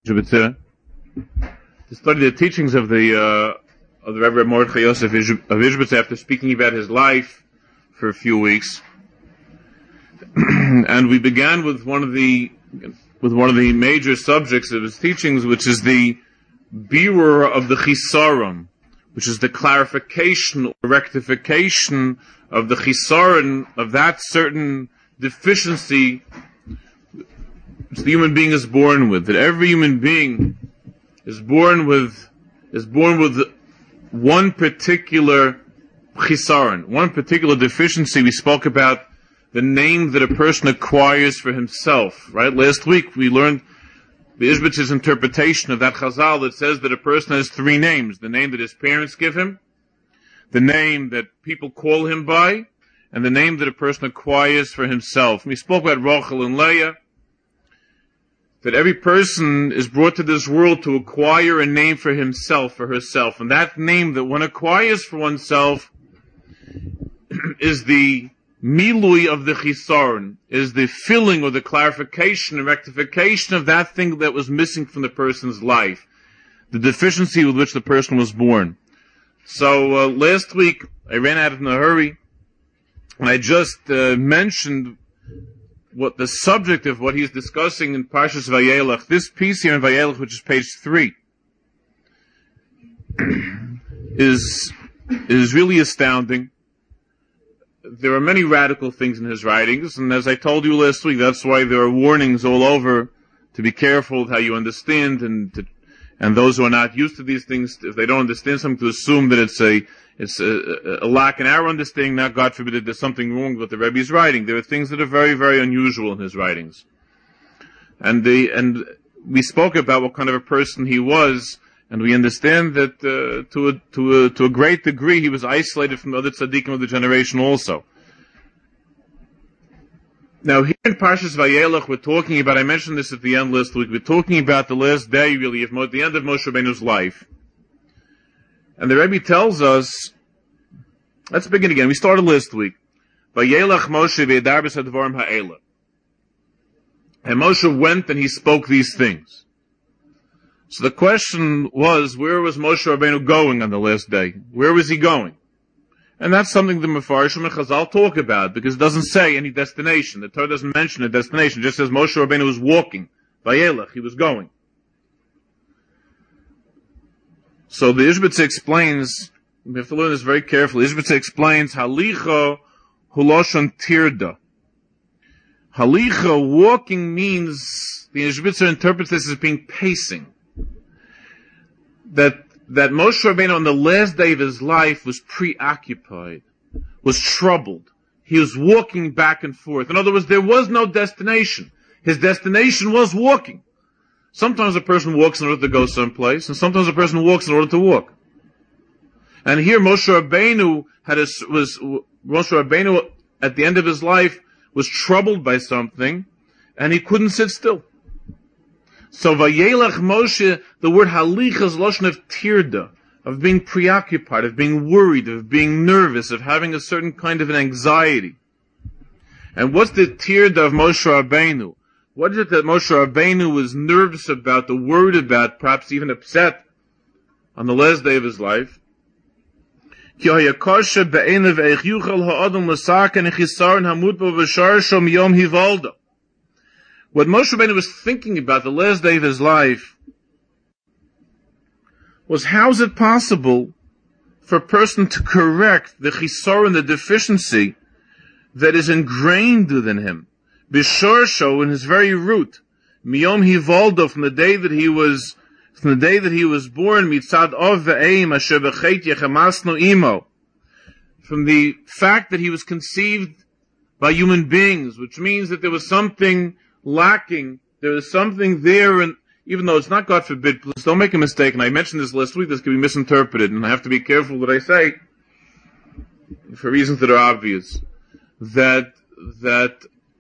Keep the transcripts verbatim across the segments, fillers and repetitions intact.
to study the teachings of the uh, of the Reverend Mordechai Yosef of Ishbitzer after speaking about his life for a few weeks, and we began with one of the with one of the major subjects of his teachings, which is the birur of the chisaron, which is the clarification or rectification of the chisaron of that certain deficiency which the human being is born with. That every human being is born with is born with one particular chisaron, one particular deficiency. We spoke about the name that a person acquires for himself. Right? Last week we learned the Ishbitz's interpretation of that chazal that says that a person has three names: the name that his parents give him, the name that people call him by, and the name that a person acquires for himself. We spoke about Rachel and Leah, that every person is brought to this world to acquire a name for himself, for herself. And that name that one acquires for oneself is the milui of the chisaron, is the filling or the clarification and rectification of that thing that was missing from the person's life, the deficiency with which the person was born. So uh, last week I ran out in a hurry, and I just uh, mentioned what the subject of what he's discussing in Parshas Vayelech. This piece here in Vayelech, which is page three, is is really astounding. There are many radical things in his writings, and as I told you last week, that's why there are warnings all over to be careful with how you understand, and to, and those who are not used to these things, if they don't understand something, to assume that it's a it's a, a lack in our understanding, not God forbid that there's something wrong with the Rebbe's writing. There are things that are very, very unusual in his writings. And the and we spoke about what kind of a person he was, and we understand that uh, to a to a to a great degree he was isolated from the other tzaddikim of the generation also. Now here in Parshas Vayelech we're talking about, I mentioned this at the end last week, we're talking about the last day really of the end of Moshe Rabbeinu's life. And the Rebbe tells us, let's begin again. We started last week. Vayelech Moshe v'yadar b'sadvarim ha'ela. And Moshe went and he spoke these things. So the question was, where was Moshe Rabbeinu going on the last day? Where was he going? And that's something the Mefarshim and Chazal talk about, because it doesn't say any destination. The Torah doesn't mention a destination. It just says Moshe Rabbeinu was walking. Vayelech, he was going. So the Ishbitzer explains, we have to learn this very carefully. Ishbitzer explains, Halicha huloshon tirda. Halicha, walking, means, the Ishbitzer interprets this as being pacing. That, that Moshe Rabbeinu on the last day of his life was preoccupied, was troubled. He was walking back and forth. In other words, there was no destination. His destination was walking. Sometimes a person walks in order to go someplace, and sometimes a person walks in order to walk. And here Moshe Rabbeinu had a, was, Moshe Rabbeinu at the end of his life was troubled by something, and he couldn't sit still. So Vayelech Moshe, the word halich is lashon of tirda, of being preoccupied, of being worried, of being nervous, of having a certain kind of an anxiety. And what's the tirda of Moshe Rabbeinu? What is it that Moshe Rabbeinu was nervous about, the worried about, perhaps even upset on the last day of his life? What Moshe Rabbeinu was thinking about the last day of his life was, how is it possible for a person to correct the chisaron, the deficiency that is ingrained within him? Bishorsho, in his very root, miyom hivaldo, from the day that he was, from the day that he was born, mitzad ov ve'eim asher b'cheit yechamasnu imo, from the fact that he was conceived by human beings, which means that there was something lacking, there was something there, and even though it's not, God forbid, please don't make a mistake, and I mentioned this last week, this can be misinterpreted, and I have to be careful what I say, for reasons that are obvious, that, that,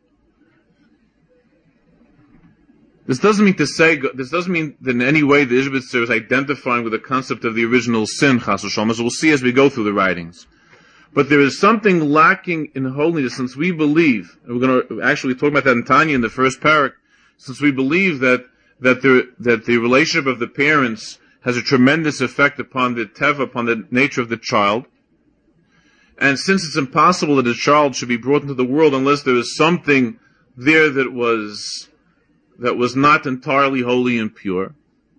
This doesn't mean to say, this doesn't mean that in any way the Ishbitzer is identifying with the concept of the original sin, Chas v'Shalom, as we'll see as we go through the writings. But there is something lacking in holiness, since we believe, and we're going to actually talk about that in Tanya in the first parak, since we believe that that the, that the relationship of the parents has a tremendous effect upon the teva, upon the nature of the child. And since it's impossible that a child should be brought into the world unless there is something there that was, that was not entirely holy and pure.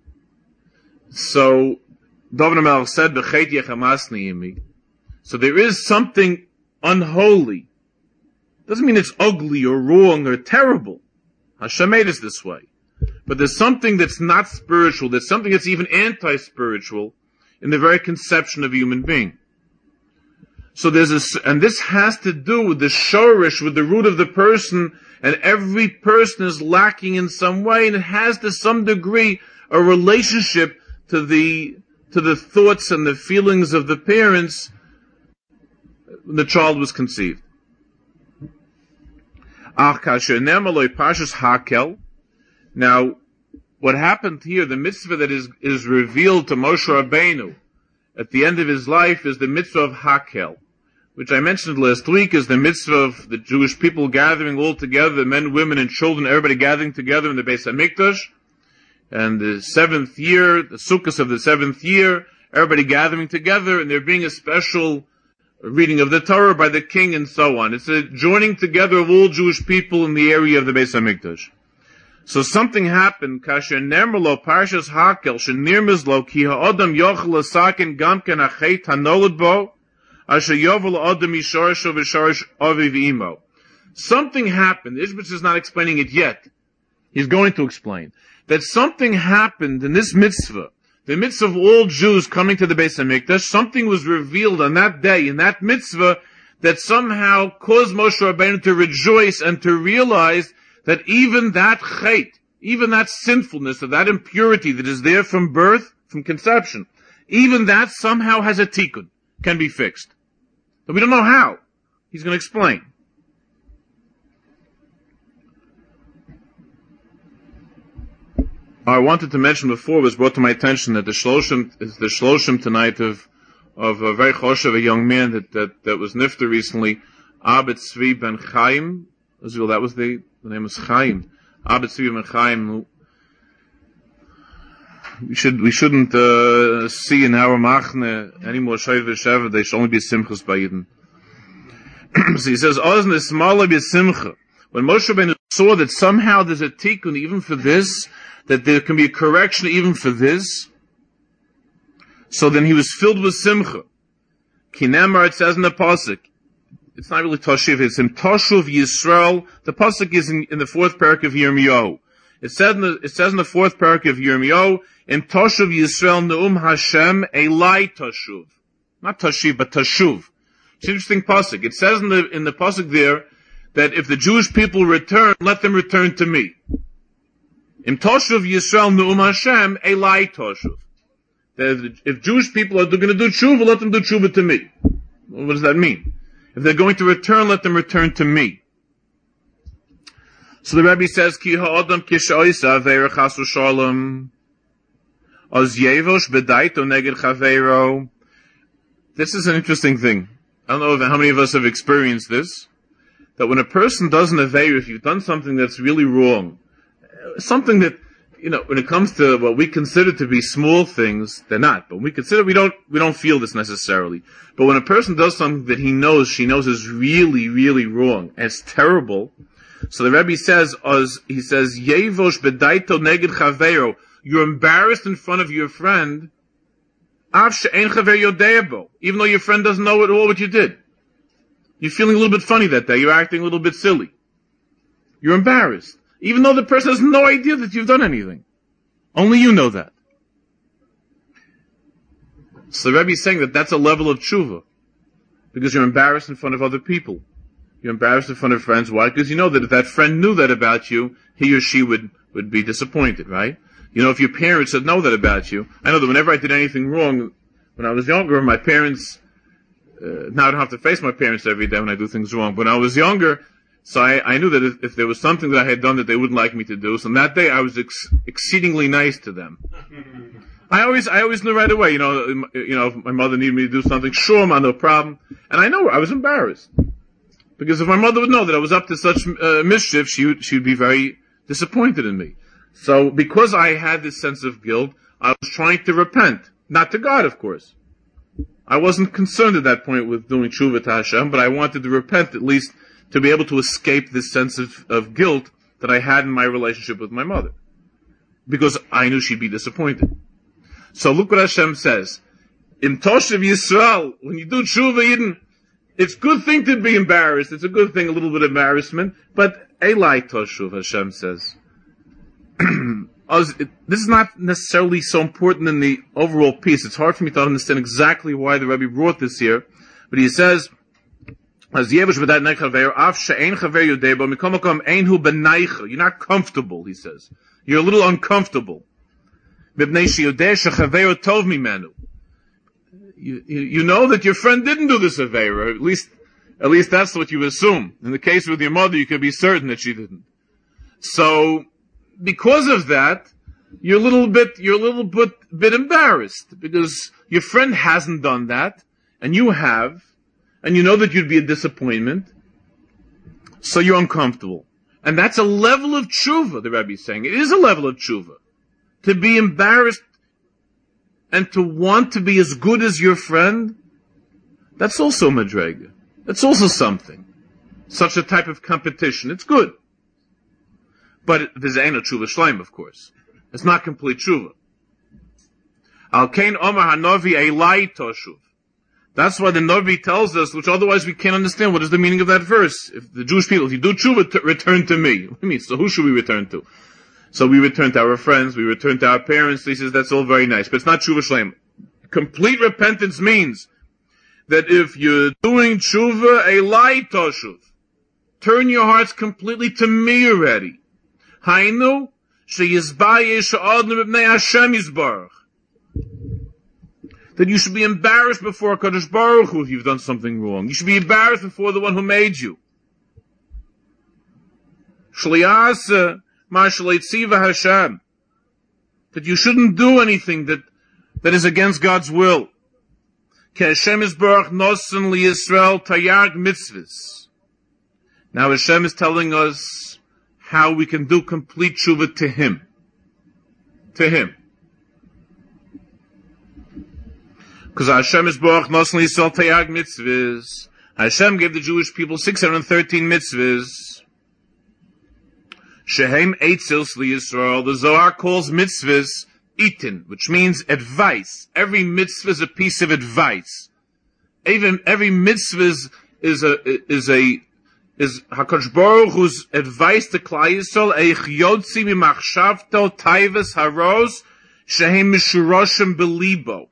So, David HaMelech said, B'chet yechamasni imi. So there is something unholy. Doesn't mean it's ugly or wrong or terrible. Hashem made us this way. But there's something that's not spiritual, there's something that's even anti-spiritual in the very conception of a human being. So there's a, and this has to do with the shorish, with the root of the person, and every person is lacking in some way, and it has to some degree a relationship to the, to the thoughts and the feelings of the parents when the child was conceived. Now, what happened here, the mitzvah that is, is revealed to Moshe Rabbeinu at the end of his life is the mitzvah of Hakel, which I mentioned last week is the mitzvah of the Jewish people gathering all together, the men, women, and children, everybody gathering together in the Beis HaMikdash. And the seventh year, the Sukkot of the seventh year, everybody gathering together, and there being a special reading of the Torah by the king and so on. It's a joining together of all Jewish people in the area of the Beis HaMikdash. So something happened, kasher nermelo parshas hakel, shenirmizlo, ki ha'odam yochel asakin gamken achet hanolad bo, asher yovel adam yishorisho v'shorish aviv imo. Something happened, Ishbitz is not explaining it yet. He's going to explain. That something happened in this mitzvah, the mitzvah of all Jews coming to the Beis HaMikdash, something was revealed on that day, in that mitzvah, that somehow caused Moshe Rabbeinu to rejoice and to realize that even that chait, even that sinfulness, or that impurity that is there from birth, from conception, even that somehow has a tikkun, can be fixed. But we don't know how. He's going to explain. I wanted to mention before, was brought to my attention that the shloshim is the shloshim tonight of of a very choshev, a young man that that, that was nifter recently, Abed Tzvi ben Chaim. That was the the name was Chaim. Abed Tzvi ben Chaim. We should we shouldn't uh, see in our machne any more shayv v'shev. They should only be simchas by Yidden. So he says, "Ozn esmala b'simcha." When Moshe Rabbeinu saw that somehow there's a tikkun even for this, that there can be a correction even for this, so then he was filled with simcha. Kinemar, it says in the pasuk, it's not really Toshiv, it's in Toshuv Yisrael. The pasuk is in, in the fourth parak of Yirmiyahu. It says in the, it says in the fourth parak of Yirmiyahu, in Toshuv Yisrael Neum Hashem Elai Toshuv. Not Toshiv, but Toshuv. It's an interesting pasuk. It says in the, in the pasuk there, that if the Jewish people return, let them return to me. Im Toshuv Yisrael Neum Hashem Elai Toshuv. That if Jewish people are going to do tshuva, let them do tshuva to me. What does that mean? If they're going to return, let them return to me. So the Rebbe says, Ki ha'adam kish'oisa ve'er chasu shalom oz yevosh bedaito neged chaveiro. This is an interesting thing. I don't know how many of us have experienced this. That when a person does an aveir, if you've done something that's really wrong, something that, you know, when it comes to what we consider to be small things, they're not. But we consider, we don't, we don't feel this necessarily. But when a person does something that he knows, she knows is really, really wrong, and it's terrible. So the Rebbe says, as he says, Yevosh bedaito neged chaveiro. You're embarrassed in front of your friend, av she'en chaver yodea bo, even though your friend doesn't know at all what you did. You're feeling a little bit funny that day. You're acting a little bit silly. You're embarrassed. Even though the person has no idea that you've done anything. Only you know that. So the Rebbe is saying that that's a level of tshuva. Because you're embarrassed in front of other people. You're embarrassed in front of friends. Why? Because you know that if that friend knew that about you, he or she would, would be disappointed, right? You know, if your parents had known that about you. I know that whenever I did anything wrong, when I was younger, my parents, uh, now I don't have to face my parents every day when I do things wrong. But when I was younger, so I, I knew that if, if there was something that I had done that they wouldn't like me to do, so on that day I was ex- exceedingly nice to them. I always, I always knew right away, you know, you know, if my mother needed me to do something, sure, man, no problem. And I know I was embarrassed. Because if my mother would know that I was up to such uh, mischief, she would, she would be very disappointed in me. So because I had this sense of guilt, I was trying to repent. Not to God, of course. I wasn't concerned at that point with doing tshuva to Hashem, but I wanted to repent at least to be able to escape this sense of, of guilt that I had in my relationship with my mother. Because I knew she'd be disappointed. So look what Hashem says. In Toshav Yisrael, when you do tshuva, Yidden, it's a good thing to be embarrassed. It's a good thing, a little bit of embarrassment. But Elai Toshuv, Hashem says. This is not necessarily so important in the overall piece. It's hard for me to understand exactly why the Rebbe brought this here. But he says, you're not comfortable, he says. You're a little uncomfortable. You, you, you know that your friend didn't do this Aveira. At least, at least that's what you assume. In the case with your mother, you can be certain that she didn't. So, because of that, you're a little bit, you're a little bit, bit embarrassed because your friend hasn't done that, and you have, and you know that you'd be a disappointment, so you're uncomfortable. And that's a level of tshuva, the Rebbe is saying. It is a level of tshuva. To be embarrassed and to want to be as good as your friend, that's also madrega. That's also something. Such a type of competition. It's good. But there's ain't a tshuva shleim, of course. It's not complete tshuva. Al kain omar hanovi elai toshuv. That's why the Novi tells us, which otherwise we can't understand, what is the meaning of that verse? If the Jewish people, if you do tshuva, t- return to me. What do you mean? So who should we return to? So we return to our friends, we return to our parents. He says that's all very nice, but it's not tshuva shleim. Complete repentance means that if you're doing tshuva, elai toshuv, turn your hearts completely to me already. Hainu sheyizbayesh ha'adam b'nei Hashem yizbarach. That you should be embarrassed before Kadosh Baruch Hu if you've done something wrong. You should be embarrassed before the one who made you. Shliyasa ma'shleitziva Hashem. That you shouldn't do anything that, that is against God's will. Ke Hashem yisbarach nosen li Yisrael tayarg mitzvahs. Now Hashem is telling us how we can do complete tshuva to Him. To Him. Because Hashem is Baruch Nosli Yisrael Tayag mitzvahs. Hashem gave the Jewish people six hundred thirteen mitzvahs. Shehem Eitzils Li Yisrael. The Zohar calls mitzvahs itin, which means advice. Every mitzvah is a piece of advice. Even every mitzvah is, is a is a is HaKadosh Baruch Hu's advice to Klal Yisrael. Eich yotzi mimachshavto taivas haros shehem mishuroshem belibo.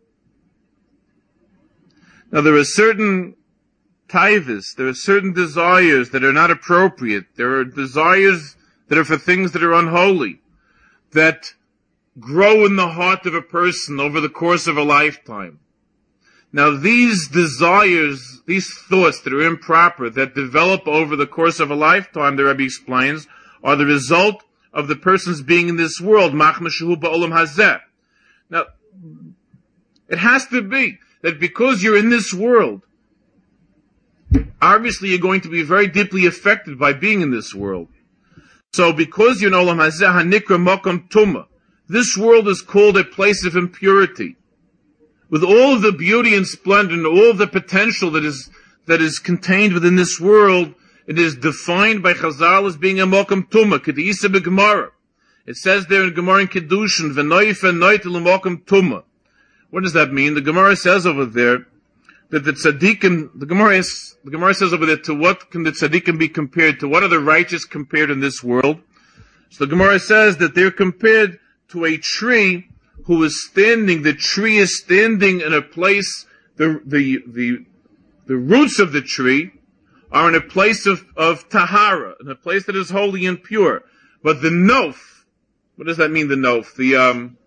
Now there are certain taivas, there are certain desires that are not appropriate. There are desires that are for things that are unholy, that grow in the heart of a person over the course of a lifetime. Now these desires, these thoughts that are improper, that develop over the course of a lifetime, the Rebbe explains, are the result of the person's being in this world. Machma shehu ba'olam hazeh. Now, it has to be that because you're in this world, obviously you're going to be very deeply affected by being in this world. So because you're in Olam Hazeh, Hanikra Mokom Tumah, this world is called a place of impurity. With all of the beauty and splendor and all of the potential that is that is contained within this world, it is defined by Chazal as being a Mokom Tumah, Kedisa B'Gemara. It says there in Gemara in Kedushin, V'noif v'noit l'mokom Tumah. What does that mean? The Gemara says over there that the tzaddikim, the Gemara, is, the Gemara says over there, to what can the tzaddikim be compared to? What are the righteous compared in this world? So the Gemara says that they're compared to a tree who is standing, the tree is standing in a place, the, the, the, the roots of the tree are in a place of, of tahara, in a place that is holy and pure. But the nof, what does that mean, the nof? The, um,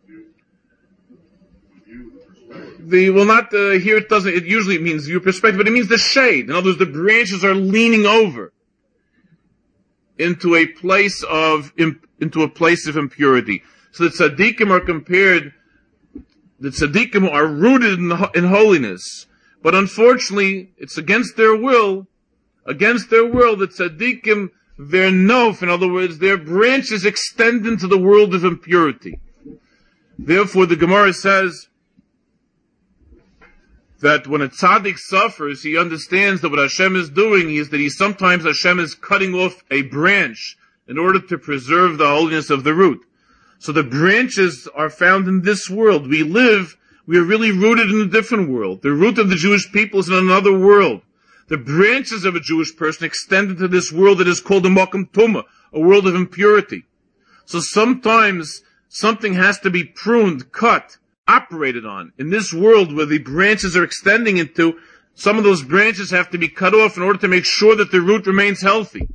The, well, not, uh, here it doesn't, it usually means your perspective, but it means the shade. In other words, the branches are leaning over into a place of, into a place of impurity. So the tzaddikim are compared, the tzaddikim are rooted in, in holiness. But unfortunately, it's against their will, against their will, the tzaddikim their nof, in other words, their branches extend into the world of impurity. Therefore, the Gemara says that when a tzaddik suffers, he understands that what Hashem is doing is that he sometimes Hashem is cutting off a branch in order to preserve the holiness of the root. So the branches are found in this world. We live, we are really rooted in a different world. The root of the Jewish people is in another world. The branches of a Jewish person extend into this world that is called a Makom Tumah, a world of impurity. So sometimes something has to be pruned, cut, operated on. In this world where the branches are extending into, some of those branches have to be cut off in order to make sure that the root remains healthy.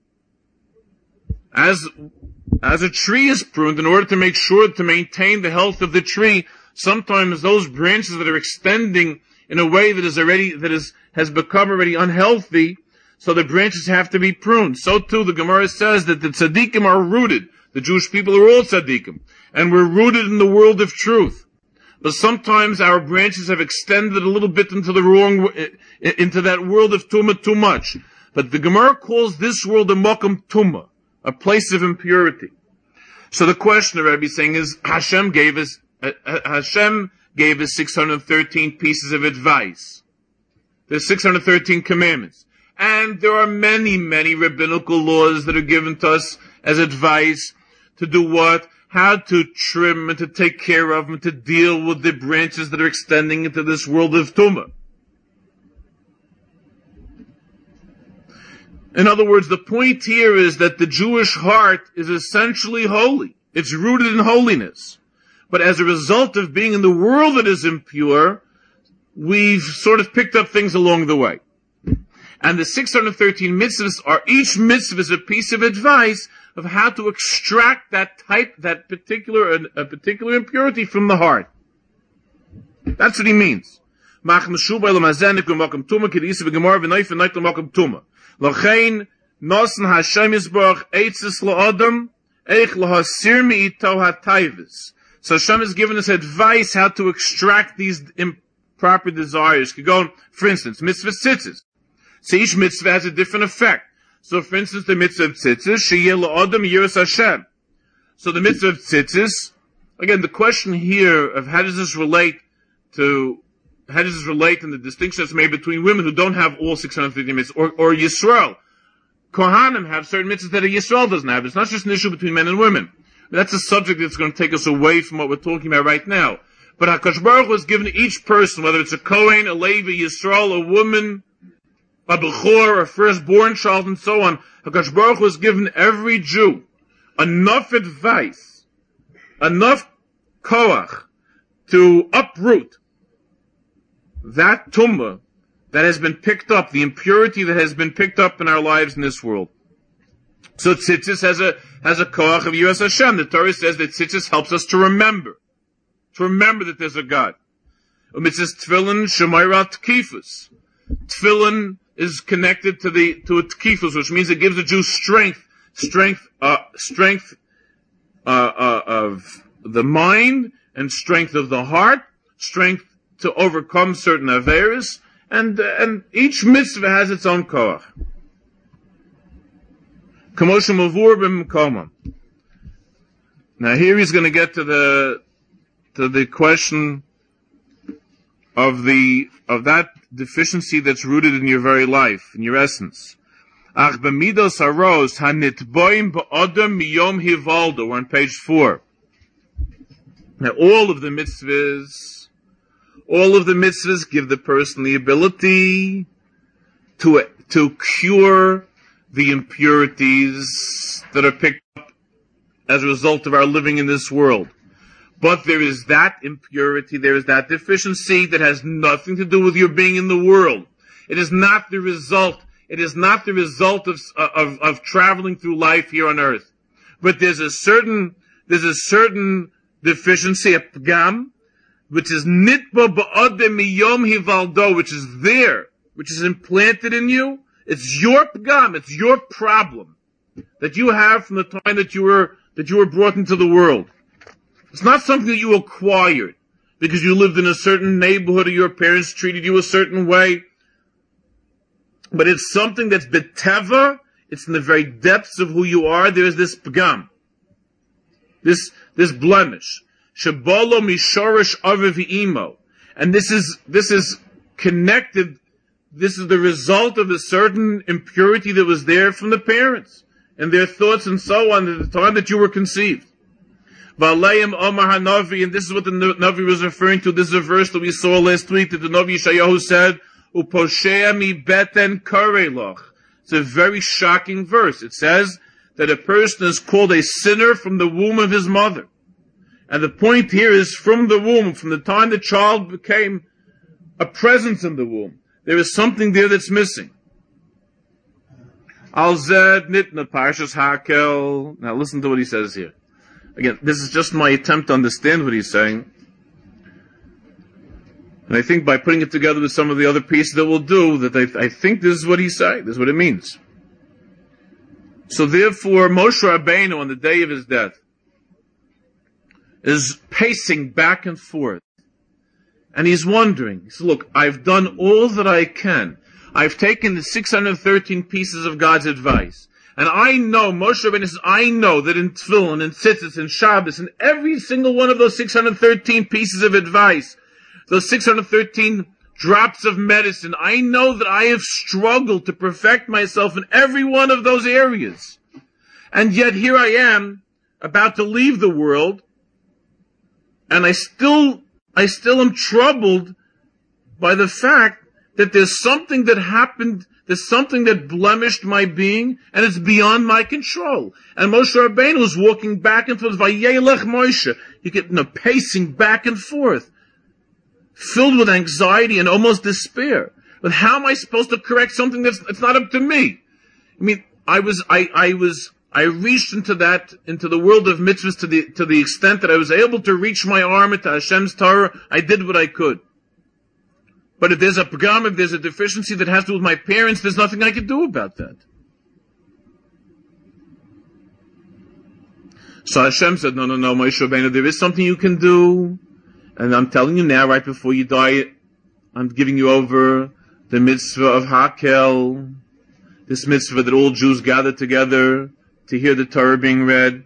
As, as a tree is pruned in order to make sure to maintain the health of the tree, sometimes those branches that are extending in a way that is already, that is, has become already unhealthy, so the branches have to be pruned. So too, the Gemara says that the tzaddikim are rooted. The Jewish people are all tzaddikim. And we're rooted in the world of truth. But sometimes our branches have extended a little bit into the wrong, into that world of tumah too much. But the Gemara calls this world a makom tumah, a place of impurity. So the question the Rebbe is saying is, Hashem gave us, uh, Hashem gave us six hundred thirteen pieces of advice. There's six hundred thirteen commandments. And there are many, many rabbinical laws that are given to us as advice to do what? How to trim and to take care of and to deal with the branches that are extending into this world of tumah. In other words, the point here is that the Jewish heart is essentially holy. It's rooted in holiness. But as a result of being in the world that is impure, we've sort of picked up things along the way. And the six hundred thirteen mitzvahs are, each mitzvah is a piece of advice of how to extract that type, that particular, a particular impurity from the heart. That's what he means. L'chein nosen Hashem Yisborach eitzes la'adam eich lahasir mi'ito ha'tayvis. So Hashem has given us advice how to extract these improper desires. Could go, for instance, mitzvah tzitzis. So each mitzvah has a different effect. So for instance, the mitzvah of tzitzis, sheyeh la'adam yiras Hashem. So the mitzvah of tzitzis, again, the question here of how does this relate to How does this relate in the distinction that's made between women who don't have all six hundred fifty mitzvahs, or, or Yisrael? Kohanim have certain mitzvahs that a Yisrael doesn't have. It's not just an issue between men and women. But that's a subject that's going to take us away from what we're talking about right now. But HaKadosh Baruch Hu has given each person, whether it's a Kohen, a Levi, Yisrael, a woman, a Bechor, a firstborn child, and so on, HaKadosh Baruch Hu has given every Jew enough advice, enough koach to uproot that tumah that has been picked up, the impurity that has been picked up in our lives in this world. So tzitzis has a, has a koach of Yiras Hashem. The Torah says that tzitzis helps us to remember, to remember that there's a God. Um, it says tefillin shemayra tkifus. Tefillin is connected to the, to a tkifus, which means it gives a Jew strength, strength, uh, strength, uh, uh, of the mind and strength of the heart, strength to overcome certain averes, and uh, and each mitzvah has its own koach. Kamosha mavur b'mkoma. Now here he's going to get to the to the question of the of that deficiency that's rooted in your very life, in your essence. Ach b'midos haros hanitboim ba'odam miyom hivaldo. We're on page four. Now all of the mitzvahs. All of the mitzvahs give the person the ability to, to cure the impurities that are picked up as a result of our living in this world. But there is that impurity, there is that deficiency that has nothing to do with your being in the world. It is not the result, it is not the result of, of, of traveling through life here on earth. But there's a certain, there's a certain deficiency, a pgam, which is nitba ba'adem miyom hivaldo, which is there, which is implanted in you. It's your pgam, it's your problem that you have from the time that you were, that you were brought into the world. It's not something that you acquired because you lived in a certain neighborhood or your parents treated you a certain way. But it's something that's beteva, it's in the very depths of who you are, there is this pagam, this, this blemish. Shabolo mishorish aviv imo. And this is, this is connected, this is the result of a certain impurity that was there from the parents, and their thoughts and so on at the time that you were conceived. V'aleim Omar HaNavi, and this is what the Navi was referring to. This is a verse that we saw last week that the Navi Yeshayahu said, Uposhea mi beten kareloch. It's a very shocking verse. It says that a person is called a sinner from the womb of his mother. And the point here is from the womb, from the time the child became a presence in the womb. There is something there that's missing. Al zed nitna parshas Hakel. Now listen to what he says here. Again, this is just my attempt to understand what he's saying. And I think by putting it together with some of the other pieces that we'll do, that I, I think this is what he's saying. This is what it means. So therefore, Moshe Rabbeinu, on the day of his death, is pacing back and forth. And he's wondering, he says, look, I've done all that I can. I've taken the six hundred thirteen pieces of God's advice. And I know, Moshe Rabbeinu says, I know that in Tefillin, and Tzitzis, and Shabbos, and every single one of those six hundred thirteen pieces of advice, those six hundred thirteen drops of medicine, I know that I have struggled to perfect myself in every one of those areas. And yet here I am, about to leave the world, and I still, I still am troubled by the fact that there's something that happened, there's something that blemished my being, and it's beyond my control. And Moshe Rabbeinu was walking back and forth, Vayelech Moshe. You get, you know, pacing back and forth, filled with anxiety and almost despair. But how am I supposed to correct something that's, it's not up to me? I mean, I was, I, I was, I reached into that, into the world of mitzvahs to the, to the extent that I was able to reach my arm into Hashem's Torah. I did what I could. But if there's a pagam, if there's a deficiency that has to do with my parents, there's nothing I can do about that. So Hashem said, no, no, no, Moshe Rabbeinu, there is something you can do. And I'm telling you now, right before you die, I'm giving you over the mitzvah of Hakel, this mitzvah that all Jews gather together to hear the Torah being read.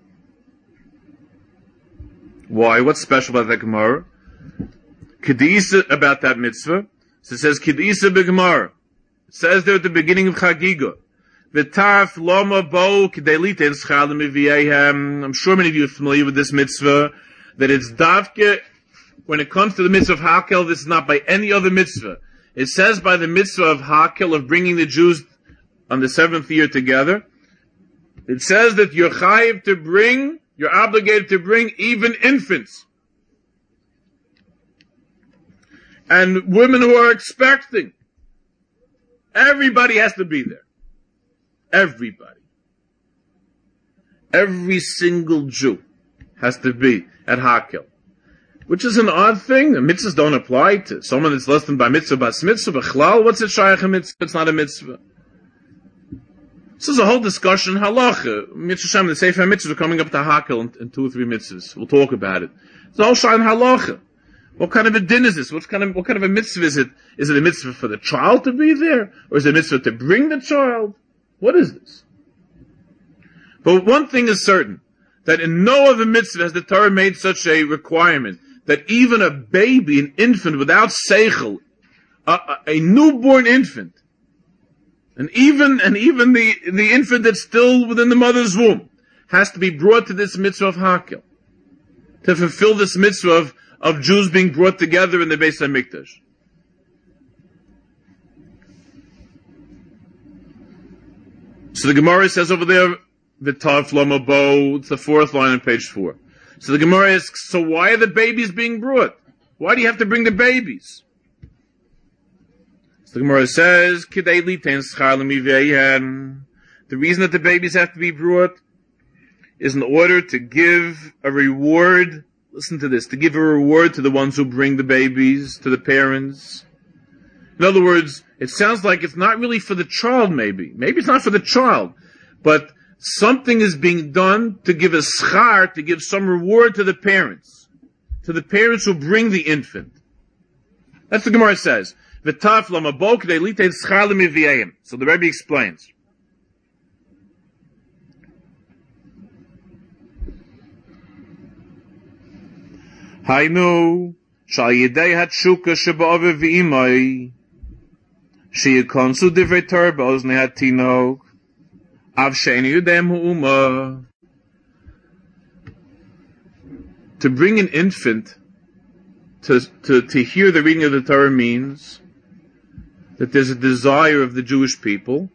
Why? What's special about that Gemara? Kedisa, about that mitzvah. So it says, Kedisa b'Gemara. It says there at the beginning of Chagiga. V'tarf loma bo k'delite en schalim v'yehem. I'm sure many of you are familiar with this mitzvah, that it's davke, when it comes to the mitzvah of Hakel, this is not by any other mitzvah. It says by the mitzvah of Hakel, of bringing the Jews on the seventh year together, it says that you're chayiv to bring, you're obligated to bring even infants. And women who are expecting. Everybody has to be there. Everybody. Every single Jew has to be at Hakel. Which is an odd thing. The mitzvahs don't apply to someone that's less than by mitzvah, bas mitzvah, b'chlal. What's it shaykh a mitzvah? It's not a mitzvah. This is a whole discussion, halacha. Mitzvah Shem, the Sefer mitzvahs are coming up to Hakel in, in two or three mitzvahs. We'll talk about it. It's all shaykh halacha. What kind of a din is this? What kind of, what kind of a mitzvah is it? Is it a mitzvah for the child to be there? Or is it a mitzvah to bring the child? What is this? But one thing is certain, that in no other mitzvah has the Torah made such a requirement, that even a baby, an infant without seichel, a, a, a newborn infant, and even, and even the, the infant that's still within the mother's womb, has to be brought to this mitzvah of Hakel, to fulfill this mitzvah of of Jews being brought together in the Beis HaMikdash. So the Gemara says over there, V'tav Lama Bo, it's the fourth line on page four. So the Gemara asks, so why are the babies being brought? Why do you have to bring the babies? So the Gemara says, Kidei liten schar l'miveihem. The reason that the babies have to be brought is in order to give a reward. Listen to this, to give a reward to the ones who bring the babies, to the parents. In other words, it sounds like it's not really for the child, maybe. Maybe it's not for the child. But something is being done to give a schar, to give some reward to the parents. To the parents who bring the infant. That's what the Gemara says. So the Rebbe explains. Hainu, shayidei hatshuka sheba'ave v'imai, sheyikonsu divrei Torah ba'oznei hatinok, av she'enu yudem hu'uma. To bring an infant to, to, to hear the reading of the Torah means that there's a desire of the Jewish people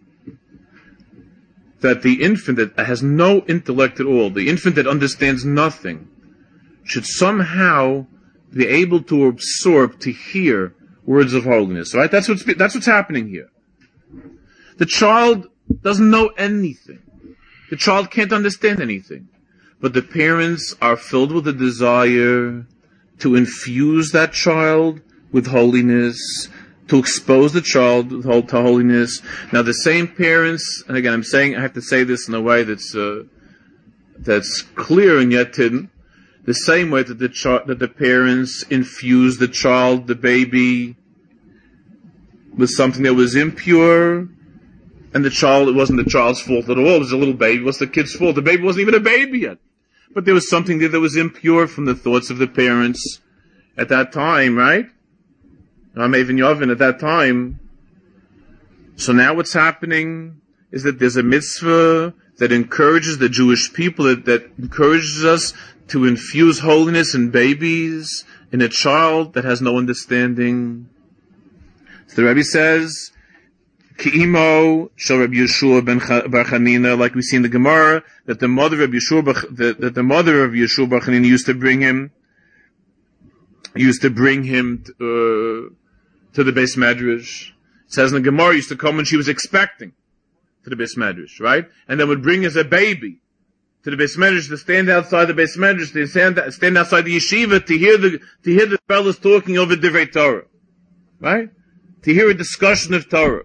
that the infant that has no intellect at all, the infant that understands nothing, should somehow be able to absorb, to hear words of holiness. Right? That's what's that's what's happening here. The child doesn't know anything. The child can't understand anything. But the parents are filled with a desire to infuse that child with holiness, to expose the child to holiness. Now, the same parents, and again, I'm saying, I have to say this in a way that's uh, that's clear and yet hidden. The same way that the chi- that the parents infuse the child, the baby, with something that was impure, and the child, it wasn't the child's fault at all. It was a little baby. It was the kid's fault. The baby wasn't even a baby yet. But there was something there that was impure from the thoughts of the parents at that time, right? I'm even Yovin at that time. So now what's happening is that there's a mitzvah that encourages the Jewish people, that, that encourages us to infuse holiness in babies, in a child that has no understanding. So the Rebbe says, Ki'imo shel Rabbi Yeshua ben Bar Chanina, like we see in the Gemara, that the mother of Yeshua, that, that the mother of Yeshua Bar Chanina used to bring him, used to bring him uh, to the Beis Medrash. It says in the Gemara, used to come when she was expecting to the Beis Medrash, right? And then would bring as a baby to the Beis Medrash, to stand outside the Beis Medrash, to stand, stand outside the yeshiva, to hear the to hear the fellows talking over Divrei Torah, right? To hear a discussion of Torah.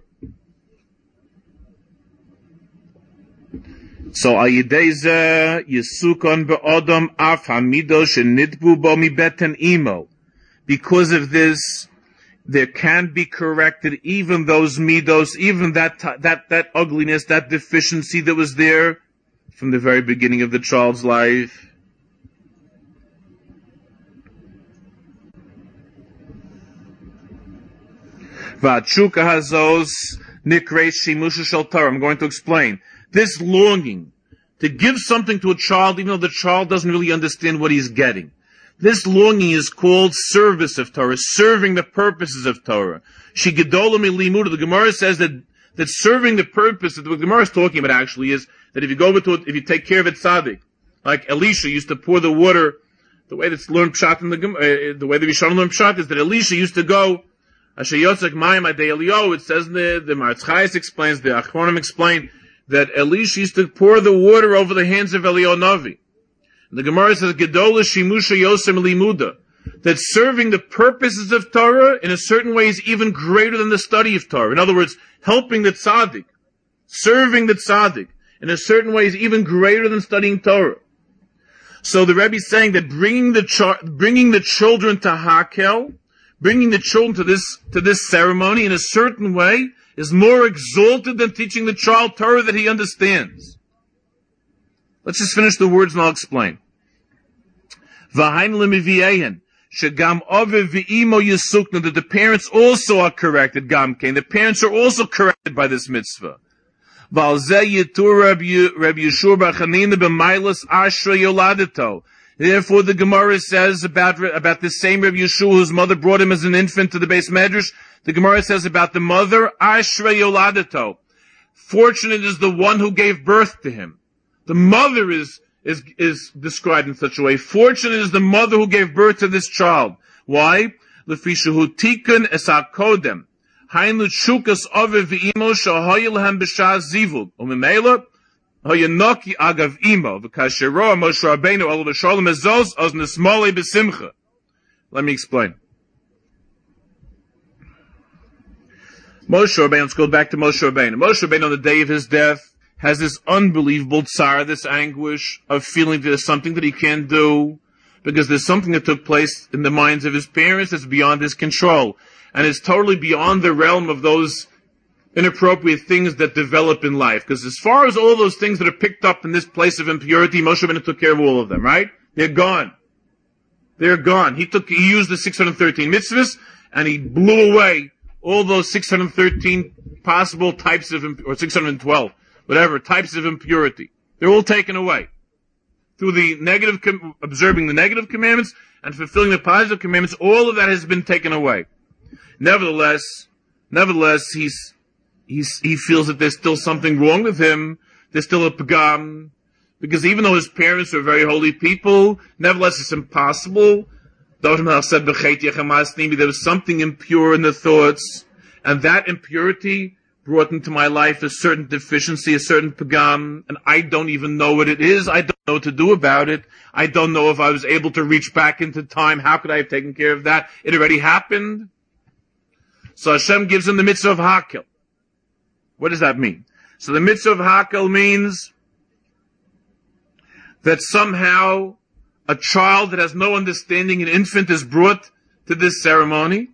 So ayideze yisukon be'odom af hamido shenitbu bo mi beten imo. Because of this, there can be corrected even those midos, even that that that ugliness, that deficiency that was there from the very beginning of the child's life. V'atshuka hazos nikreis shimusha shel Torah. I'm going to explain. This longing to give something to a child, even though the child doesn't really understand what he's getting. This longing is called service of Torah, serving the purposes of Torah. Shigedola milimuda. The Gemara says that, that serving the purpose, that the Gemara is talking about actually is that if you go over to it, if you take care of it tzaddik, like Elisha used to pour the water, the way that's learned pshat in the uh, the way the Rishonim learned pshat is that Elisha used to go, Asher yotzek mayim adei Eliyahu. It says in the, the Maratz Chayes explains, the Achronim explain, that Elisha used to pour the water over the hands of Eliyahu Navi. The Gemara says, Gedola Shimusha Yosem Limuda, that serving the purposes of Torah in a certain way is even greater than the study of Torah. In other words, helping the tzaddik, serving the tzaddik in a certain way is even greater than studying Torah. So the Rebbe is saying that bringing the ch- bringing the children to Hakel, bringing the children to this to this ceremony in a certain way is more exalted than teaching the child Torah that he understands. Let's just finish the words and I'll explain. V'hain lemiviyehen, shegam aviv v'imo yisukna, that the parents also are corrected, gamkein. The parents are also corrected by this mitzvah. V'al zeh yitur Rabbi Yeshua bar Chanina b'mailas ashra yoladeto. Therefore, the Gemara says about, about the same Rabbi Yeshua whose mother brought him as an infant to the Beis Medrash. The Gemara says about the mother, Ashra Yoladeto. Fortunate is the one who gave birth to him. The mother is, is, is described in such a way. Fortunate is the mother who gave birth to this child. Why? Lefishahu tikun es hakodem. Hainu chukas aviv v'imo shahoy lehem b'shaz zivug. Umimela, hoyanoki agav imo. V'kashero Moshe Rabbeinu ol v'sholem ezos oz nesmolei b'simcha. Let me explain. Moshe Rabbeinu, let's go back to Moshe Rabbeinu. Moshe Rabbeinu on the day of his death has this unbelievable tsar, this anguish of feeling there's something that he can't do because there's something that took place in the minds of his parents that's beyond his control. And it's totally beyond the realm of those inappropriate things that develop in life. Because as far as all those things that are picked up in this place of impurity, Moshe Rabbeinu took care of all of them, right? They're gone. They're gone. He took, he used the six hundred thirteen mitzvahs, and he blew away all those six hundred thirteen possible types of, or six hundred twelve, whatever, types of impurity. They're all taken away. Through the negative, observing the negative commandments and fulfilling the positive commandments, all of that has been taken away. Nevertheless, nevertheless, he's, he's, he feels that there's still something wrong with him. There's still a pagam. Because even though his parents were very holy people, nevertheless it's impossible. There was something impure in the thoughts, and that impurity brought into my life a certain deficiency, a certain pagam, and I don't even know what it is. I don't know what to do about it. I don't know if I was able to reach back into time. How could I have taken care of that? It already happened. So Hashem gives him the mitzvah of hakel. What does that mean? So the mitzvah of hakel means that somehow a child that has no understanding, an infant, is brought to this ceremony,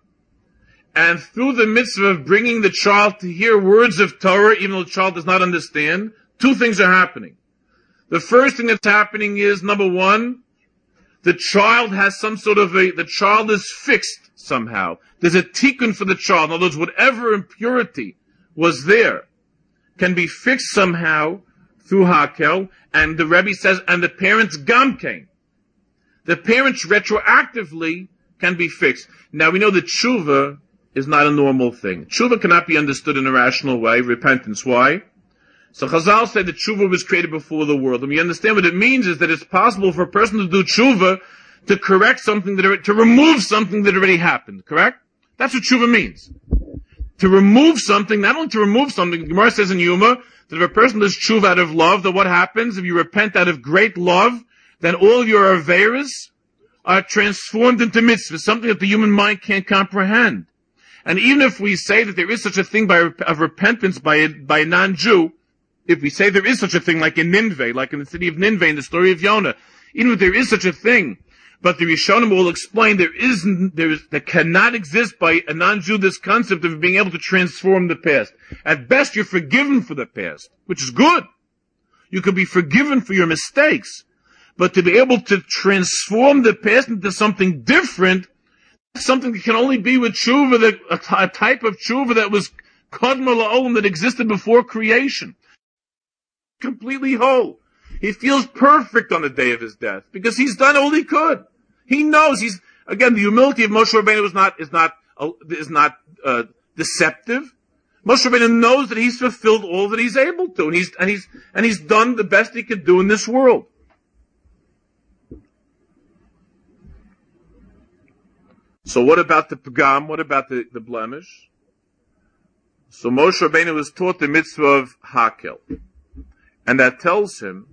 and through the mitzvah of bringing the child to hear words of Torah, even though the child does not understand, two things are happening. The first thing that's happening is, number one, the child has some sort of a, the child is fixed somehow. There's a tikkun for the child. In other words, whatever impurity was there can be fixed somehow through hakel, and the Rebbe says, and the parents gamkein. The parents retroactively can be fixed. Now we know that tshuva is not a normal thing. Tshuva cannot be understood in a rational way, repentance. Why? So Chazal said that tshuva was created before the world. And we understand what it means is that it's possible for a person to do tshuva to correct something that, to remove something that already happened, correct? That's what tshuva means. To remove something, not only to remove something, the Gemara says in Yuma, that if a person does tshuva out of love, then what happens? If you repent out of great love, then all your averas are transformed into mitzvahs, something that the human mind can't comprehend. And even if we say that there is such a thing by, of repentance by a, by a non-Jew, if we say there is such a thing like in Nineveh, like in the city of Nineveh in the story of Yonah, even if there is such a thing, but the Rishonim will explain there is, there is, there cannot exist by a non-Jew this concept of being able to transform the past. At best, you're forgiven for the past, which is good. You can be forgiven for your mistakes. But to be able to transform the past into something different, something that can only be with tshuva, that, a, a type of tshuva that was kadma la'olam, that existed before creation. Completely whole. He feels perfect on the day of his death because he's done all he could. He knows he's, again, the humility of Moshe Rabbeinu is not, is not, uh, is not, uh, deceptive. Moshe Rabbeinu knows that he's fulfilled all that he's able to, and he's, and he's, and he's done the best he could do in this world. So what about the pagam? What about the, the blemish? So Moshe Rabbeinu was taught the mitzvah of hakel. And that tells him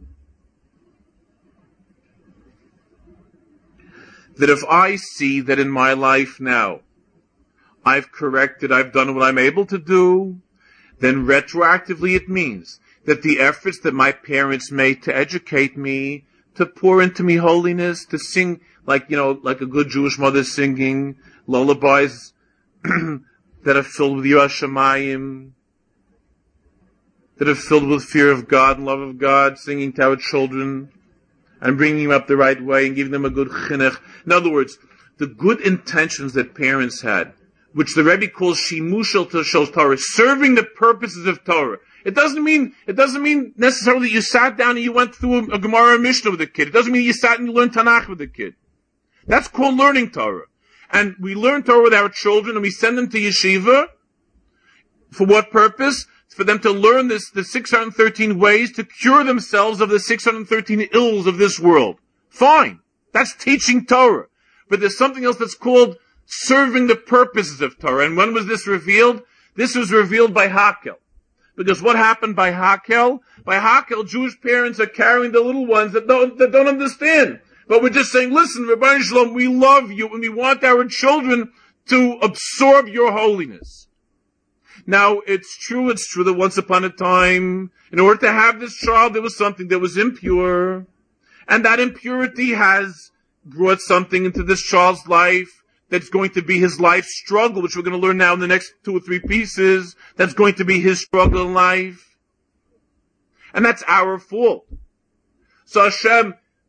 that if I see that in my life now I've corrected, I've done what I'm able to do, then retroactively it means that the efforts that my parents made to educate me, to pour into me holiness, to sing like, you know, like a good Jewish mother singing lullabies that are filled with Yirah Shamayim, that are filled with fear of God and love of God, singing to our children and bringing them up the right way and giving them a good chinuch. In other words, the good intentions that parents had, which the Rebbe calls shimushel shel Torah, serving the purposes of Torah. It doesn't mean, it doesn't mean necessarily that you sat down and you went through a, a Gemara or Mishnah with a kid. It doesn't mean you sat and you learned Tanakh with a kid. That's called learning Torah. And we learn Torah with our children and we send them to yeshiva. For what purpose? For them to learn this, the six hundred thirteen ways to cure themselves of the six hundred thirteen ills of this world. Fine. That's teaching Torah. But there's something else that's called serving the purposes of Torah. And when was this revealed? This was revealed by Hakel. Because what happened by Hakel? By Hakel, Jewish parents are carrying the little ones that don't, that don't understand. But we're just saying, listen, Rabbi Shalom, we love you and we want our children to absorb your holiness. Now, it's true, it's true that once upon a time, in order to have this child, there was something that was impure. And that impurity has brought something into this child's life that's going to be his life struggle, which we're going to learn now in the next two or three pieces. That's going to be his struggle in life. And that's our fault. So Hashem,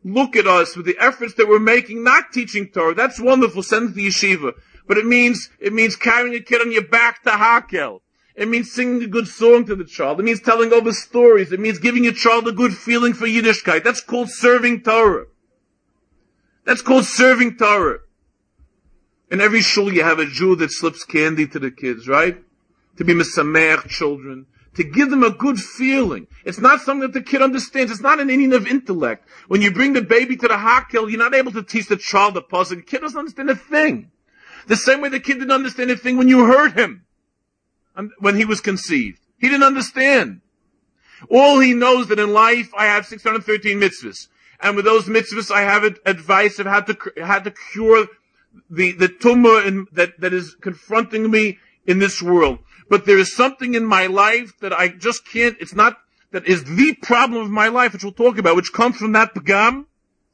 look at us with the efforts that we're making, not teaching Torah. That's wonderful, send it to yeshiva. But it means, it means carrying a kid on your back to Hakel. It means singing a good song to the child. It means telling over stories. It means giving your child a good feeling for Yiddishkeit. That's called serving Torah. That's called serving Torah. In every shul you have a Jew that slips candy to the kids, right? To be mesameach children. To give them a good feeling. It's not something that the kid understands. It's not an Indian of intellect. When you bring the baby to the Hakel, you're not able to teach the child a puzzle. The kid doesn't understand a thing. The same way the kid didn't understand a thing when you hurt him. When he was conceived. He didn't understand. All he knows that in life I have six hundred thirteen mitzvahs. And with those mitzvahs I have advice of how to, how to cure the, the tumor in, that, that is confronting me in this world. But there is something in my life that I just can't, it's not, that is the problem of my life, which we'll talk about, which comes from that pagam.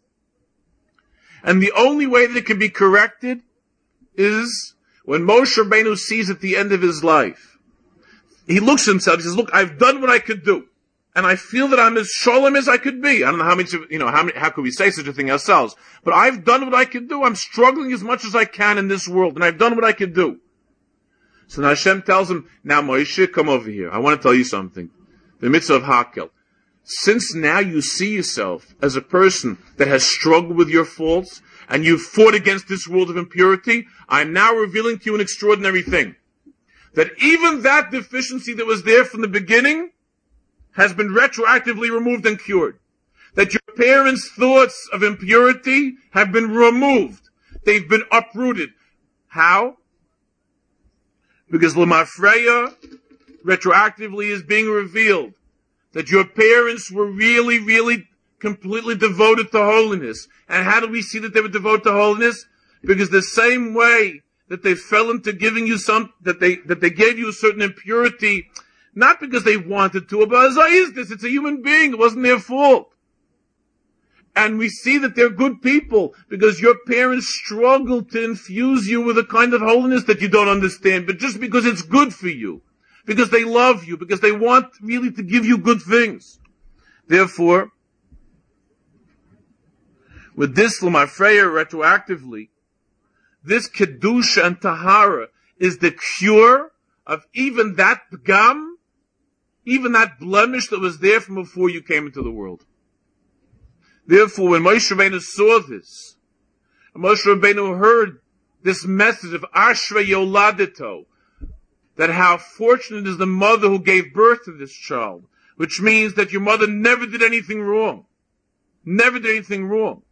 And the only way that it can be corrected is when Moshe Rabbeinu sees at the end of his life. He looks at himself, he says, look, I've done what I could do. And I feel that I'm as shalom as I could be. I don't know how much, you know, how many, how could we say such a thing ourselves? But I've done what I could do. I'm struggling as much as I can in this world, and I've done what I could do. So now Hashem tells him, now Moshe, come over here. I want to tell you something. The mitzvah of Hakel. Since now you see yourself as a person that has struggled with your faults, and you've fought against this world of impurity, I'm now revealing to you an extraordinary thing. That even that deficiency that was there from the beginning has been retroactively removed and cured. That your parents' thoughts of impurity have been removed. They've been uprooted. How? Because Lamafreya retroactively is being revealed that your parents were really, really completely devoted to holiness. And how do we see that they were devoted to holiness? Because the same way that they fell into giving you some, that they, that they gave you a certain impurity, not because they wanted to, but as I is this, it's a human being, it wasn't their fault. And we see that they're good people because your parents struggled to infuse you with a kind of holiness that you don't understand, but just because it's good for you, because they love you, because they want really to give you good things. Therefore, with this L'mafreya retroactively, this Kedusha and Tahara is the cure of even that pgam, even that blemish that was there from before you came into the world. Therefore, when Moshe Rabbeinu saw this, and Moshe Rabbeinu heard this message of Ashrei Yoladito, that how fortunate is the mother who gave birth to this child, which means that your mother never did anything wrong. Never did anything wrong.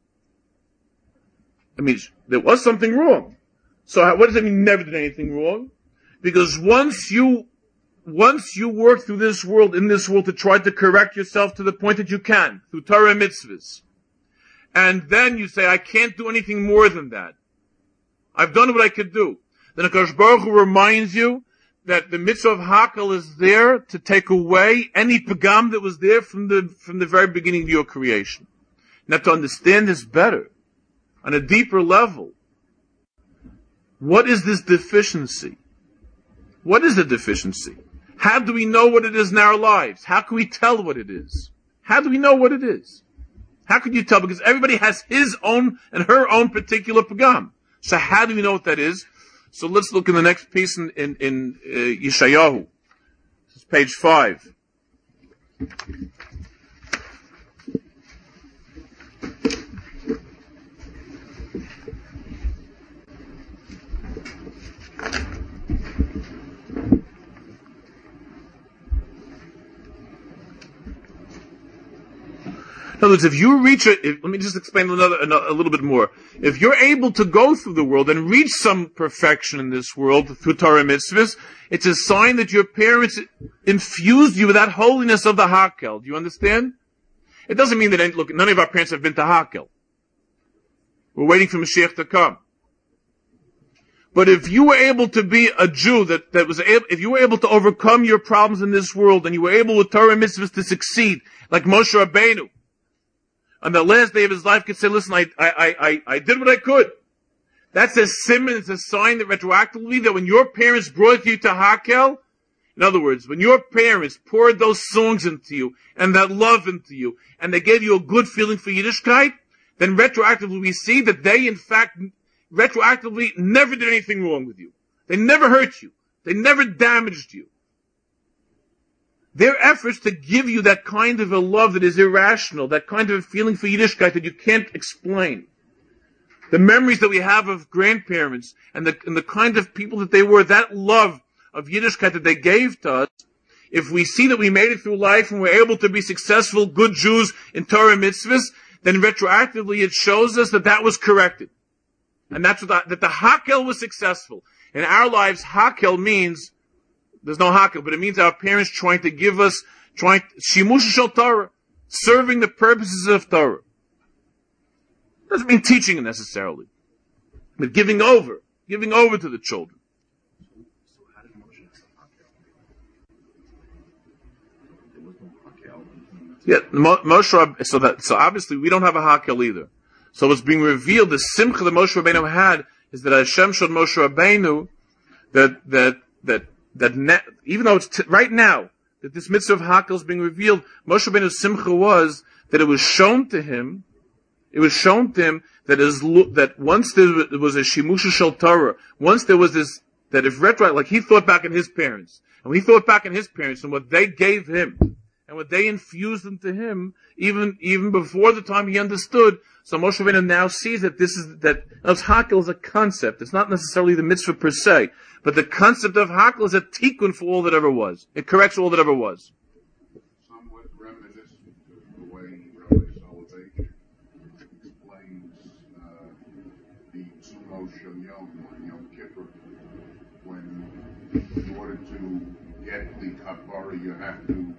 I mean, there was something wrong. So how, what does that mean, never did anything wrong? Because once you, once you work through this world, in this world, to try to correct yourself to the point that you can, through Torah and mitzvahs, and then you say, I can't do anything more than that. I've done what I could do. Then HaKadosh Baruch Hu reminds you that the mitzvah of Hakel is there to take away any pagam that was there from the, from the very beginning of your creation. Now, to understand this better, on a deeper level, what is this deficiency? What is the deficiency? How do we know what it is in our lives? How can we tell what it is? How do we know what it is? How can you tell? Because everybody has his own and her own particular pagam. So how do we know what that is? So let's look in the next piece in, in, in uh, Yeshayahu. This is page five. In other words, if you reach a, if, let me just explain another, another, a little bit more. If you're able to go through the world and reach some perfection in this world through Torah mitzvahs, it's a sign that your parents infused you with that holiness of the Hakel. Do you understand? It doesn't mean that, look, none of our parents have been to Hakel. We're waiting for Mashiach to come. But if you were able to be a Jew that, that was able, if you were able to overcome your problems in this world and you were able with Torah mitzvahs to succeed, like Moshe Rabbeinu, on the last day of his life could say, listen, I, I, I, I did what I could. That's a simon, it's a sign that retroactively that when your parents brought you to Hakel, In other words, when your parents poured those songs into you and that love into you, and they gave you a good feeling for Yiddishkeit, then retroactively we see that they, in fact, retroactively never did anything wrong with you. They never hurt you. They never damaged you. Their efforts to give you that kind of a love that is irrational, that kind of a feeling for Yiddishkeit that you can't explain. The memories that we have of grandparents and the, and the kind of people that they were, that love of Yiddishkeit that they gave to us, if we see that we made it through life and we're able to be successful, good Jews in Torah mitzvahs, then retroactively it shows us that that was corrected. And that's what the, that the Hakel was successful. In our lives, Hakel means, there's no Hakel, but it means our parents trying to give us, trying, Shimush Shel Torah, serving the purposes of Torah. Doesn't mean teaching it necessarily, but giving over, giving over to the children. So how did Moshe have Hakel? There was no Hakel. Yeah, Mo- Moshe, so that, so obviously we don't have a Hakel either. So what's being revealed, the simcha that Moshe Rabbeinu had, is that Hashem showed Moshe Rabbeinu that, that, that, that ne- even though it's t- right now, that this mitzvah of Hakel is being revealed, Moshe Rabbeinu's simcha was that it was shown to him, it was shown to him that is, that once there was a Shimusha Shel Torah, once there was this, that if retro, like he thought back in his parents, and he thought back in his parents and what they gave him, and what they infused into him, even, even before the time he understood. So Moshe Rabbeinu now sees that this is, that, Hakel is a concept. It's not necessarily the mitzvah per se, but the concept of Hakel is a tikkun for all that ever was. It corrects all that ever was. Somewhat reminiscent of the way Rabbi Soloveitch explains uh, the Sumo Shel Yom on Yom Kippur, when in order to get the kapara, you have to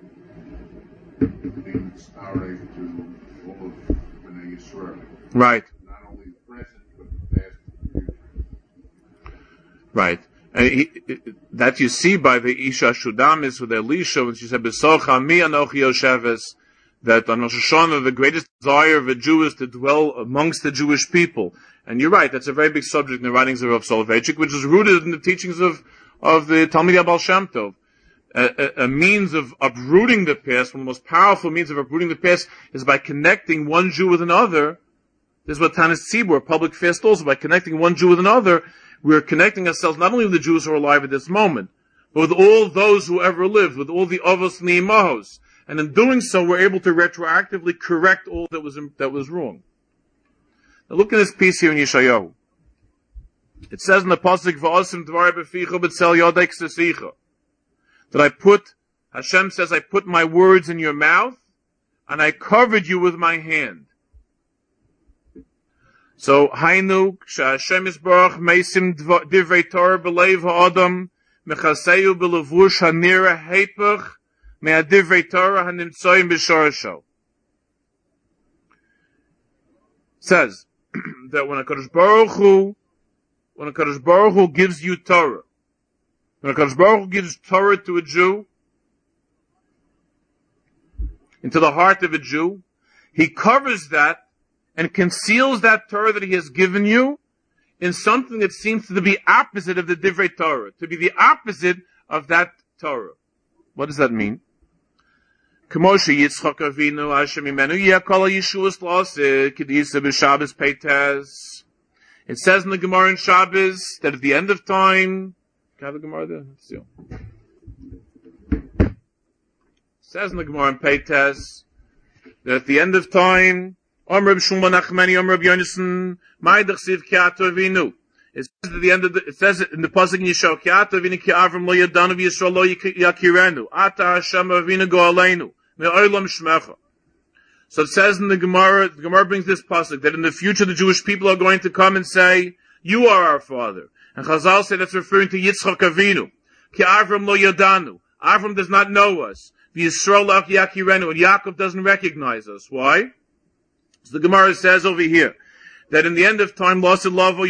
be mitzaref to all of Bnei Yisrael. Right. Not only the present, but the past and the future. Right. And he, that you see by the Isha Shudamis with Elisha, when she said, B'socha mi anochi yosheves, that on Rosh Hashanah, the greatest desire of a Jew is to dwell amongst the Jewish people. And you're right, that's a very big subject in the writings of Rav Soloveitchik, which is rooted in the teachings of, of the Talmidei Baal Shem Tov. A, a, a means of uprooting the past, one of the most powerful means of uprooting the past, is by connecting one Jew with another. This is what Tanis Tzibur, public fast also, by connecting one Jew with another, we're connecting ourselves not only with the Jews who are alive at this moment, but with all those who ever lived, with all the Avos and the Imahos. And in doing so, we're able to retroactively correct all that was, that was wrong. Now look at this piece here in Yeshayahu. It says in the Pasuk, V'asim dvarei b'ficha b'tzel yodei ksesicha. That I put, Hashem says, I put my words in your mouth, and I covered you with my hand. So, Hainu, Hashem Yisbarach, Meisim Divrei Torah B'leiv Ha'adam, Mechaseyu B'levush Hanira Hepech, Mea Divrei Torah Hanimtsoyim B'shorasho. Says, that when a Kadosh Baruch Hu, when a Kadosh Baruch Hu gives you Torah, when HaKadosh Baruch Hu gives Torah to a Jew, into the heart of a Jew, he covers that and conceals that Torah that he has given you in something that seems to be opposite of the Divrei Torah, to be the opposite of that Torah. What does that mean? K'moshe Yitzchak Avinu Hashem Imenu Yekol Yeshuas L'aseh Kedisa B'Shabbos Peites. It says in the Gemara in Shabbos that at the end of time, have a Gemara there? Let's see. It says in the Gemara in Peites that at the end of time, Om Reb Shmuel Nachmani, Om Reb Yonason, Ma'idach Siv Ki'ato Avinu. It says at the end of the, it says in the pasuk in Yeshua, Ki'ato Avinu Ki Avram Lo Yadanu V'Yisrael Lo Yakirenu. Ata Hashem Avinu Go Aleinu. Me'olam Shmecha. So it says in the Gemara, the Gemara brings this pasuk that in the future the Jewish people are going to come and say, "You are our father." And Chazal say that's referring to Yitzchak Avinu. Ki Avram Lo Yadanu. Avram does not know us. V'Yisrael Lo Yakirenu. And Yaakov doesn't recognize us. Why? So the Gemara says over here that in the end of time, at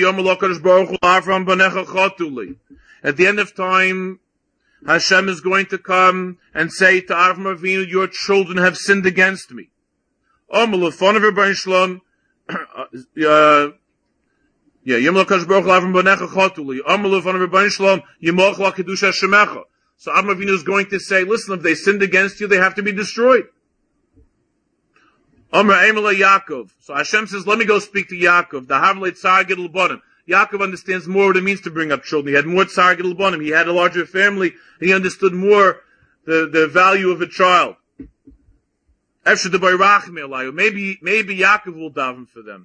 the end of time, Hashem is going to come and say to Avram Avinu, your children have sinned against me. Yeah, So Avraham Avinu is going to say, listen, if they sinned against you, they have to be destroyed. Amar Emela Yaakov. So Hashem says, let me go speak to Yaakov. The Havle Tzar Gidul Bonim. Yaakov understands more what it means to bring up children. He had more Tzar Gidul Bonim. He had a larger family. He understood more the, the value of a child. Maybe, maybe Yaakov will daven for them.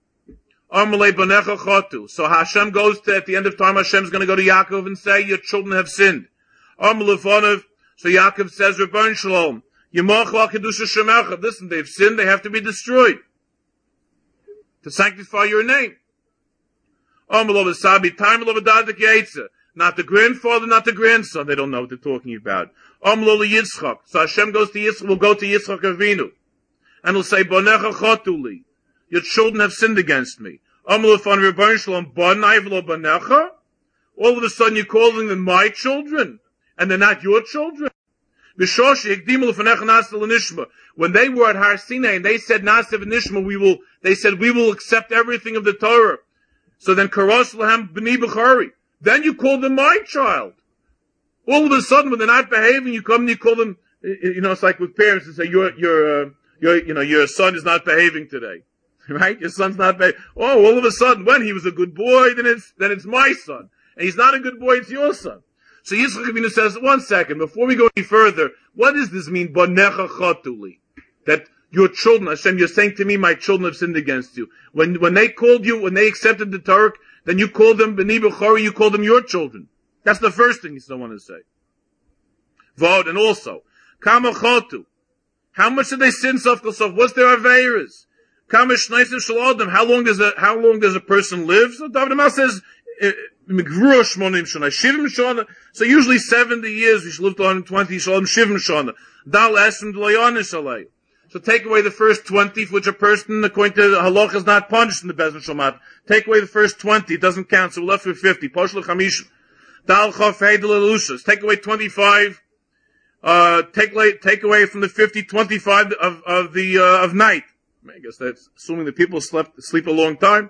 So Hashem goes to, at the end of time, Hashem is going to go to Yaakov and say, your children have sinned. So Yaakov says, Rebbein Shalom, listen, they've sinned, they have to be destroyed to sanctify your name. Not the grandfather, not the grandson, they don't know what they're talking about. So Hashem goes to Yitzchak, will go to Yitzchak Avinu, and will say, Bonecha chotuli, your children have sinned against me. All of a sudden you're calling them my children, and they're not your children. When they were at Har Sinai and they said Nasiv and Nishma, we will, they said we will accept everything of the Torah. So then Karos Lahem B'ni B'chari. Then you call them my child. All of a sudden when they're not behaving, you come and you call them, you know, it's like with parents and say, your, your, uh, your, you know, your son is not behaving today. Right? Your son's not behaving. Oh, all of a sudden when he was a good boy, then it's, then it's my son. And he's not a good boy, it's your son. So Yitzchak Avinu says, one second, before we go any further, what does this mean, Bonecha Chatuli? That your children, Hashem, you're saying to me, my children have sinned against you. When, when they called you, when they accepted the Torah, then you called them B'ni B'chari, you called them your children. That's the first thing you still want to say. Vod, and also, Kama Chatu. How much did they sin, Sof Kosof? What's their Aveiras? Kama Shnaisim Shalodim. How long does a, how long does a person live? So David Amal says, so usually seventy years, we should live to one hundred twenty, so take away the first twenty, for which a person, according to halach, is not punished in the Beis Shamat. Take away the first twenty, it doesn't count, so we're left with fifty. Take away twenty-five, uh, take away, take away from the fifty, twenty-five of, of the, uh, of night. I guess that's assuming that people slept, sleep a long time.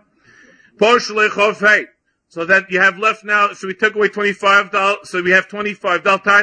So that you have left now, so we took away twenty-five, so we have twenty-five.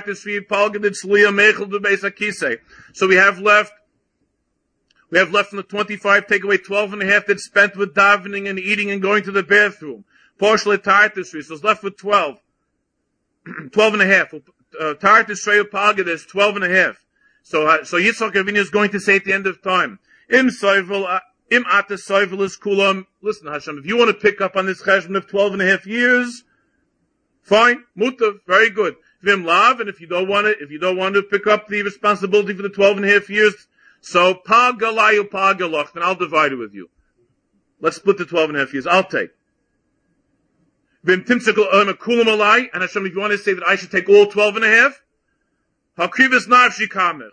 So we have left, we have left from the twenty-five, take away twelve and a half that's spent with davening and eating and going to the bathroom. So it's left with twelve. twelve and a half. Tartus Shrei Palga, there's twelve and a half. So, uh, so Yitzchak Avinu is going to say at the end of time, Im Soivel, Im Ata Soivel is Kulam. Listen, Hashem, if you want to pick up on this cheshbon of twelve and a half years, fine, mutav, very good. Vim Lav, and if you don't want to, if you don't want to pick up the responsibility for the twelve and a half years, so Pagalayu Pagalach, then I'll divide it with you. Let's split the twelve and a half years. I'll take. Vim Timsikal Kulam Alai, and Hashem, if you want to say that I should take all twelve and a half, Hakrivas Navshi Kamech.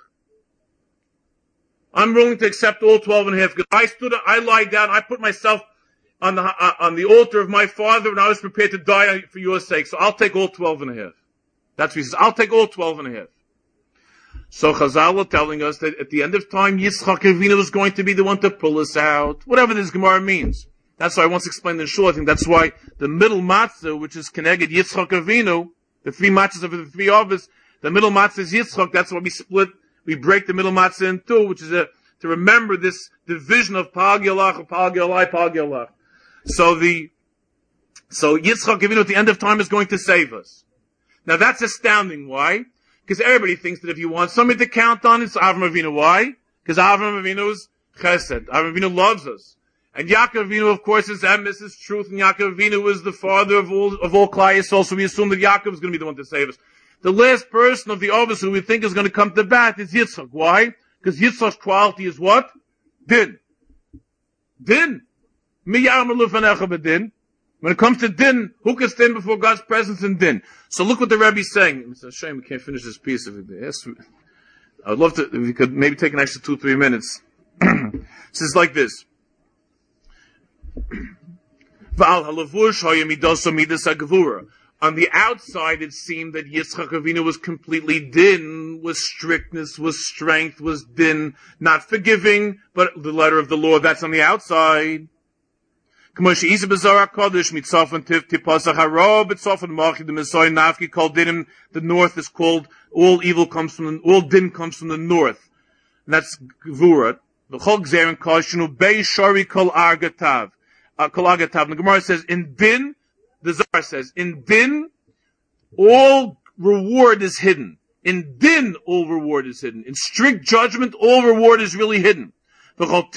I'm willing to accept all twelve and a half. Because I stood, I lied down, I put myself on the, uh, on the altar of my father, and I was prepared to die for your sake. So I'll take all twelve and a half. That's what he says. I'll take all twelve and a half. So Chazal are telling us that at the end of time, Yitzchak Avinu is going to be the one to pull us out. Whatever this Gemara means. That's why I once explained in short. I think that's why the middle matzah, which is connected Yitzchak Avinu, the three matzahs of the three overs, the middle matzah is Yitzchak. That's why we split. We break the middle matzah in two, which is a, to remember this division of Pal Yalach, Pal Yalai, Pal Yalach. So the, so Yitzchak Avinu at the end of time is going to save us. Now that's astounding. Why? Because everybody thinks that if you want somebody to count on, it's Avram Avinu. Why? Because Avram Avinu is Chesed. Avram Avinu loves us. And Yaakov Avinu, of course, is Emes, is truth, and Yaakov Avinu is the father of all, of all Klai Yisrael, so we assume that Yaakov is going to be the one to save us. The last person of the Ovis who we think is going to come to bat is Yitzchak. Why? Because Yitzchak's quality is what? Din. Din. Mi ya'amar lufanecha b'din. When it comes to din, who can stand before God's presence in din? So look what the Rebbe is saying. It's a shame we can't finish this piece of it. Yes, I would love to, if we could maybe take an extra two, three minutes. It says like this. On the outside, it seemed that Yitzchak Avinu was completely din, was strictness, was strength, was din, not forgiving, but the letter of the law, that's on the outside. K'moshe Isa B'Zohar HaKodesh, Mitzofan Tiv Tipasach Haro, B'Tzofan Machi, the Mesoy Nafki, called Dinim, the north is called, all evil comes from the, all din comes from the north. And that's Gvura. V'chol Gzerin Koshenu, Bei Shori Kol Argatav. Uh, Kol Argatav. The Gemara says, in din, the Zohar says, in din, all reward is hidden. In din, all reward is hidden. In strict judgment, all reward is really hidden. And all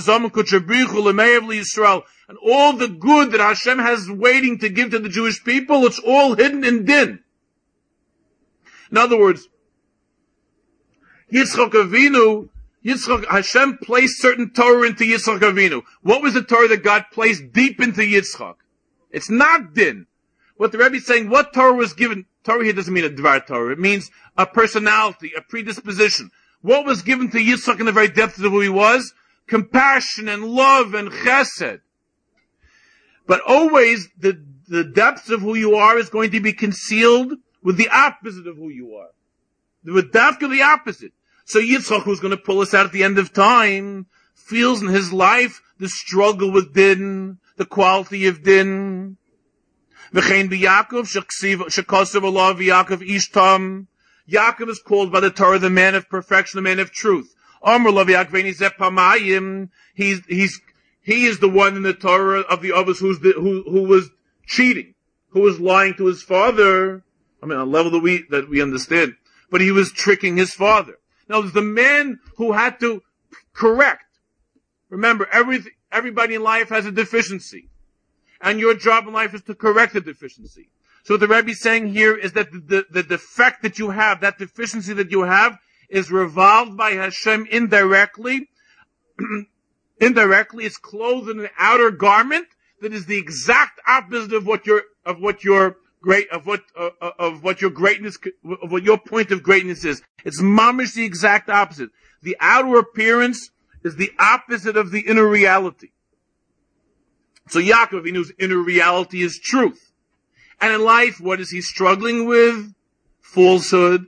the good that Hashem has waiting to give to the Jewish people, it's all hidden in din. In other words, Yitzchak Avinu, Yitzchak, Hashem placed certain Torah into Yitzchak Avinu. What was the Torah that God placed deep into Yitzchak? It's not din. What the Rebbe is saying, what Torah was given, Torah here doesn't mean a Dvar Torah, it means a personality, a predisposition. What was given to Yitzchak in the very depths of who he was? Compassion and love and chesed. But always, the, the depths of who you are is going to be concealed with the opposite of who you are. With dafka the opposite. So Yitzchak, who's going to pull us out at the end of time, feels in his life the struggle with din, the quality of din. V'chein b'Yakov, shekosav Allah v'Yakov ishtam. Yaakov is called by the Torah the man of perfection, the man of truth. Amr Lav Yaakveni Zeh Pamayim. He's, he's, he is the one in the Torah of the others who's the, who, who was cheating, who was lying to his father. I mean, on a level that we, that we understand. But he was tricking his father. Now, there's the man who had to correct. Remember, everything, everybody in life has a deficiency. And your job in life is to correct the deficiency. So what the Rebbe is saying here is that the, the, the defect that you have, that deficiency that you have, is revolved by Hashem indirectly. Indirectly, it's clothed in an outer garment that is the exact opposite of what your, of what your great, of what, uh, of what your greatness, of what your point of greatness is. It's mamish the exact opposite. The outer appearance is the opposite of the inner reality. So Yaakov, he knows inner reality is truth. And in life, what is he struggling with? Falsehood.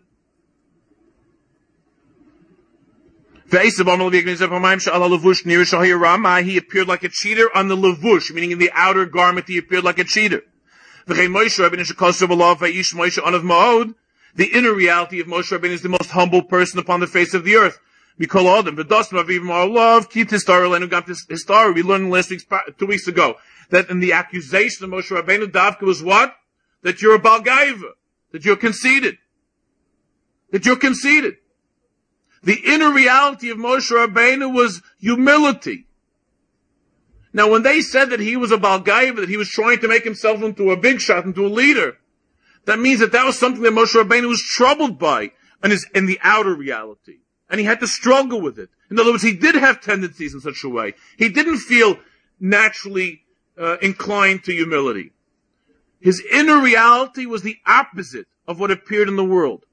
He appeared like a cheater on the levush, meaning in the outer garment he appeared like a cheater. The inner reality of Moshe Rabbeinu is the most humble person upon the face of the earth. We call all them. We learned last week, two weeks ago, that in the accusation of Moshe Rabbeinu, Davka was what? That you're a Balgaiva. That you're conceited. That you're conceited. The inner reality of Moshe Rabbeinu was humility. Now, when they said that he was a Balgaiva, that he was trying to make himself into a big shot, into a leader, that means that that was something that Moshe Rabbeinu was troubled by in, his, in the outer reality. And he had to struggle with it. In other words, he did have tendencies in such a way. He didn't feel naturally uh, inclined to humility. His inner reality was the opposite of what appeared in the world.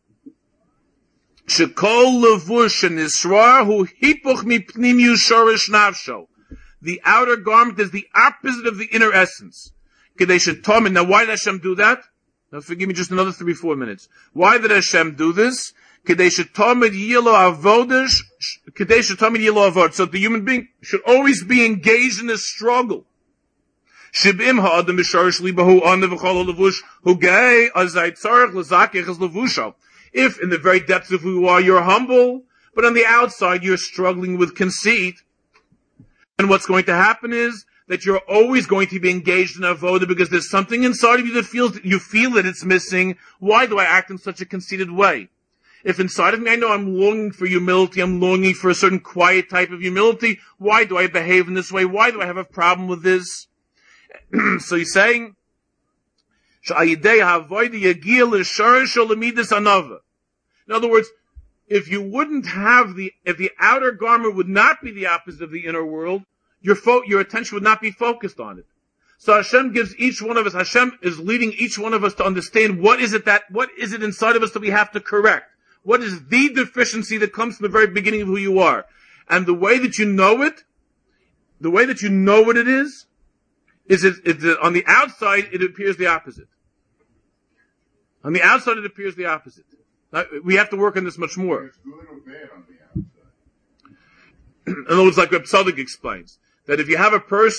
Shekol levush and Yisrael hu hipuch mipnimiu shorish nafsho. The outer garment is the opposite of the inner essence. Now, why did Hashem do that? Now, forgive me just another three, four minutes. Why did Hashem do this? So the human being should always be engaged in this struggle. If in the very depths of who you are, you're humble, but on the outside you're struggling with conceit, and what's going to happen is that you're always going to be engaged in avoda because there's something inside of you that feels, you feel that it's missing. Why do I act in such a conceited way? If inside of me I know I'm longing for humility, I'm longing for a certain quiet type of humility, why do I behave in this way? Why do I have a problem with this? So he's saying, in other words, if you wouldn't have the, if the outer garment would not be the opposite of the inner world, your fo- your attention would not be focused on it. So Hashem gives each one of us, Hashem is leading each one of us to understand what is it that, what is it inside of us that we have to correct? What is the deficiency that comes from the very beginning of who you are? And the way that you know it, the way that you know what it is, is it, it, on the outside it appears the opposite. On the outside it appears the opposite. Now, we have to work on this much more. It's good or bad on the outside. In other words, like Reb Tzadok explains, that if you have a person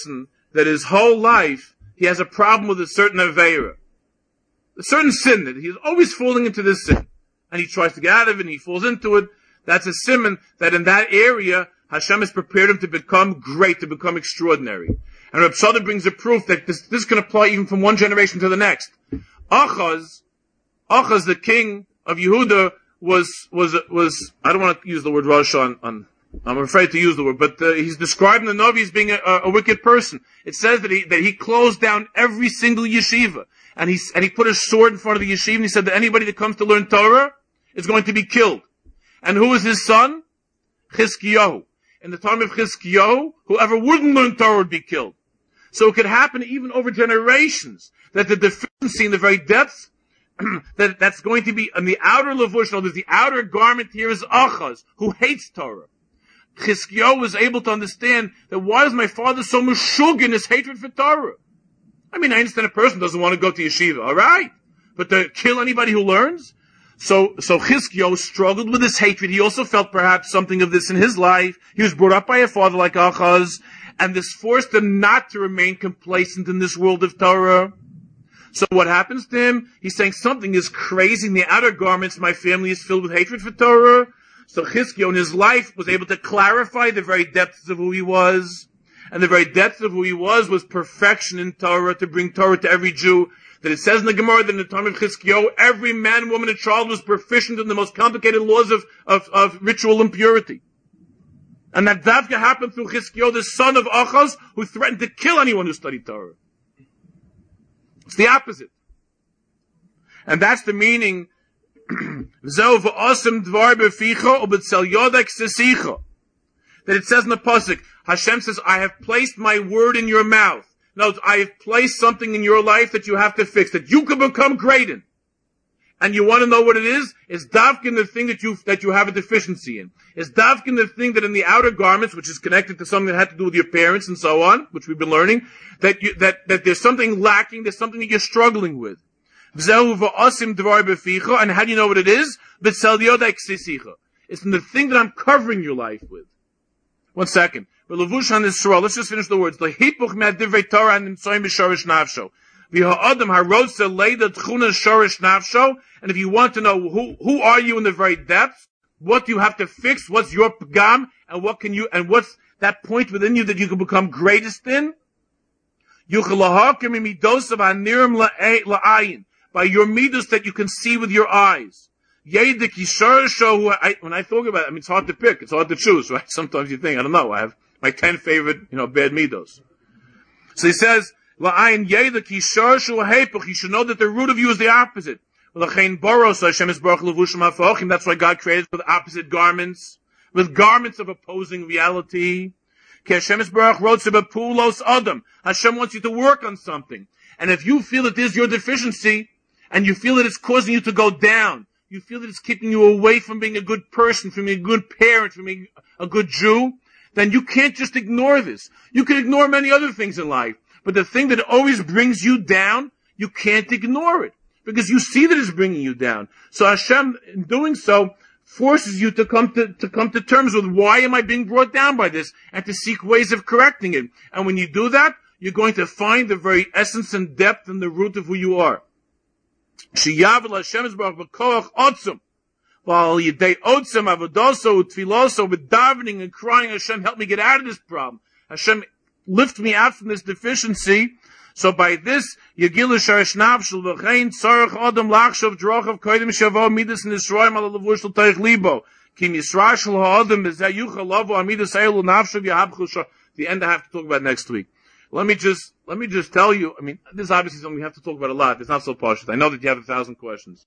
that his whole life he has a problem with a certain aveira, a certain sin, that he's always falling into this sin. And he tries to get out of it and he falls into it. That's a simon that in that area, Hashem has prepared him to become great, to become extraordinary. And Reb Shada brings a proof that this, this can apply even from one generation to the next. Achaz, Achaz, the king of Yehuda, was, was, was, I don't want to use the word Rosh on, on, I'm afraid to use the word, but uh, he's described in the Navi as being a, a, a wicked person. It says that he, that he closed down every single yeshiva. And he, and he put a sword in front of the yeshiva and he said that anybody that comes to learn Torah is going to be killed. And who is his son? Chizkiyahu. In the time of Chizkiyahu, whoever wouldn't learn Torah would be killed. So it could happen even over generations that the deficiency in the very depths that that's going to be on the outer levush, no, the outer garment here is Achaz, who hates Torah. Chizkiyahu was able to understand that why is my father so meshug in his hatred for Torah? I mean, I understand a person doesn't want to go to yeshiva, alright? But to kill anybody who learns? So, so Chizkiyahu struggled with his hatred. He also felt perhaps something of this in his life. He was brought up by a father like Achaz, and this forced him not to remain complacent in this world of Torah. So what happens to him? He's saying something is crazy in the outer garments. My family is filled with hatred for Torah. So Chizkiyahu in his life was able to clarify the very depths of who he was. And the very depth of who he was was perfection in Torah, to bring Torah to every Jew. That it says in the Gemara that in the time of Chizkiyahu, every man, woman, and child was proficient in the most complicated laws of, of, of ritual impurity. And that Davka happened through Chizkiyahu, the son of Achaz, who threatened to kill anyone who studied Torah. It's the opposite. And that's the meaning, that it says in the Pasuk, Hashem says, I have placed my word in your mouth. No, I have placed something in your life that you have to fix, that you can become great in. And you want to know what it is? It's davkin the thing that you, that you have a deficiency in. It's davkin the thing that in the outer garments, which is connected to something that had to do with your parents and so on, which we've been learning, that you, that, that there's something lacking, there's something that you're struggling with. And how do you know what it is? It's in the thing that I'm covering your life with. One second. Let's just finish the words. And if you want to know who, who are you in the very depths, what do you have to fix, what's your pagam, and what can you, and what's that point within you that you can become greatest in? By your midas that you can see with your eyes. When I talk about it, I mean, it's hard to pick, it's hard to choose, right? Sometimes you think, I don't know, I have my ten favorite, you know, bad midos. So he says, you should know that the root of you is the opposite. That's why God created with opposite garments, with garments of opposing reality. Hashem wants you to work on something. And if you feel that this is your deficiency, and you feel that it's causing you to go down, you feel that it's keeping you away from being a good person, from being a good parent, from being a good Jew, then you can't just ignore this. You can ignore many other things in life. But the thing that always brings you down, you can't ignore it. Because you see that it's bringing you down. So Hashem, in doing so, forces you to come to, to come to terms with why am I being brought down by this, and to seek ways of correcting it. And when you do that, you're going to find the very essence and depth and the root of who you are. While you day otzim avodoso utfiloso with davening and crying, Hashem, help me get out of this problem. Hashem, lift me out from this deficiency. So by this, Yegilu Sharish Navshul v'chein tzarech adam lachshav drochav koidim shavo midas nisroim ala levushel teich libo kim yisrashul ha'adam b'zeh yuchal lavo amidas eilu navshav yahabchul shah. The end I have to talk about next week. Let me just, let me just tell you, I mean, this is obviously something we have to talk about a lot. It's not so partial. I know that you have a thousand questions.